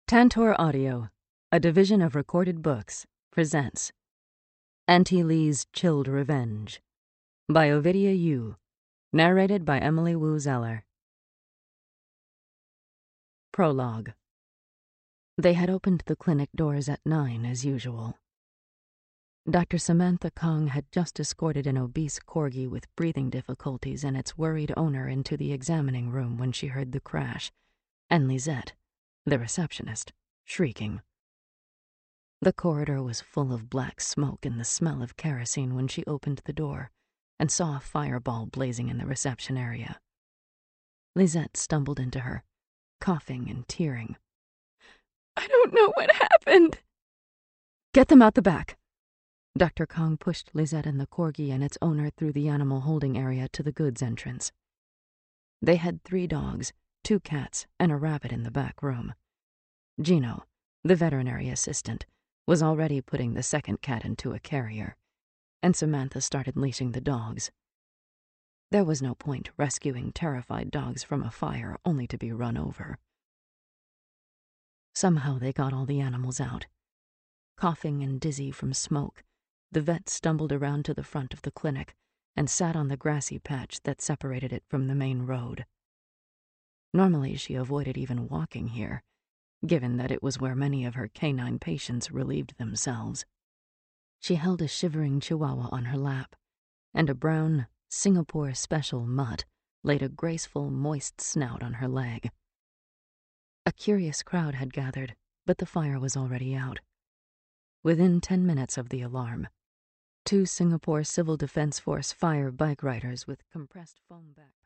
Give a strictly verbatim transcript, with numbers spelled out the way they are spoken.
Tantor Audio, a division of Recorded Books, presents Auntie Lee's Chilled Revenge by Ovidia Yu, narrated by Emily Wu Zeller. Prologue. They had opened the clinic doors at nine as usual. Doctor Samantha Kong had just escorted an obese corgi with breathing difficulties and its worried owner into the examining room when she heard the crash, and Lisette, the receptionist, shrieking. The corridor was full of black smoke and the smell of kerosene when she opened the door and saw a fireball blazing in the reception area. Lisette stumbled into her, coughing and tearing. I don't know what happened. Get them out the back. Doctor Kong pushed Lisette and the corgi and its owner through the animal holding area to the goods entrance. They had three dogs, two cats, and a rabbit in the back room. Gino, the veterinary assistant, was already putting the second cat into a carrier, and Samantha started leashing the dogs. There was no point rescuing terrified dogs from a fire only to be run over. Somehow they got all the animals out. Coughing and dizzy from smoke, the vet stumbled around to the front of the clinic and sat on the grassy patch that separated it from the main road. Normally she avoided even walking here, given that it was where many of her canine patients relieved themselves. She held a shivering chihuahua on her lap, and a brown Singapore Special mutt laid a graceful, moist snout on her leg. A curious crowd had gathered, but the fire was already out. Within ten minutes of the alarm, two Singapore Civil Defense Force fire bike riders with compressed foam back